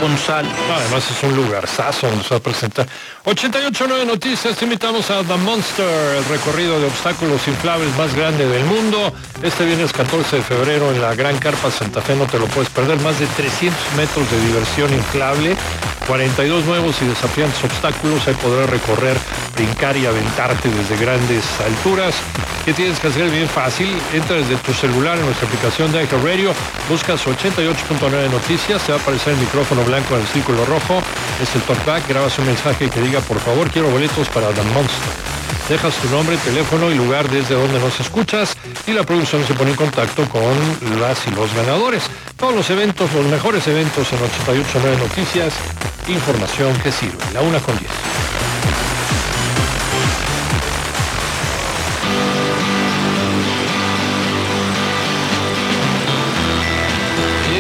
con sal. Además es un lugarzazo donde se va a presentar. 88.9 Noticias, te invitamos a The Monster, el recorrido de obstáculos inflables más grande del mundo. Este viernes 14 de febrero en la Gran Carpa Santa Fe, no te lo puedes perder. Más de 300 metros de diversión inflable, 42 nuevos y desafiantes obstáculos. Ahí podrás recorrer, brincar y aventarte desde grandes alturas. ¿Qué tienes que hacer? Bien fácil. Entra desde tu celular en nuestra aplicación de iHeartRadio, buscas 88.9 Noticias, te va a aparecer el micrófono blanco en el círculo rojo, es el talkback, grabas un mensaje que diga, por favor, quiero boletos para The Monster. Dejas tu nombre, teléfono y lugar desde donde nos escuchas y la producción se pone en contacto con las y los ganadores. Todos los eventos, los mejores eventos en 88.9 Noticias, información que sirve. La 1:10.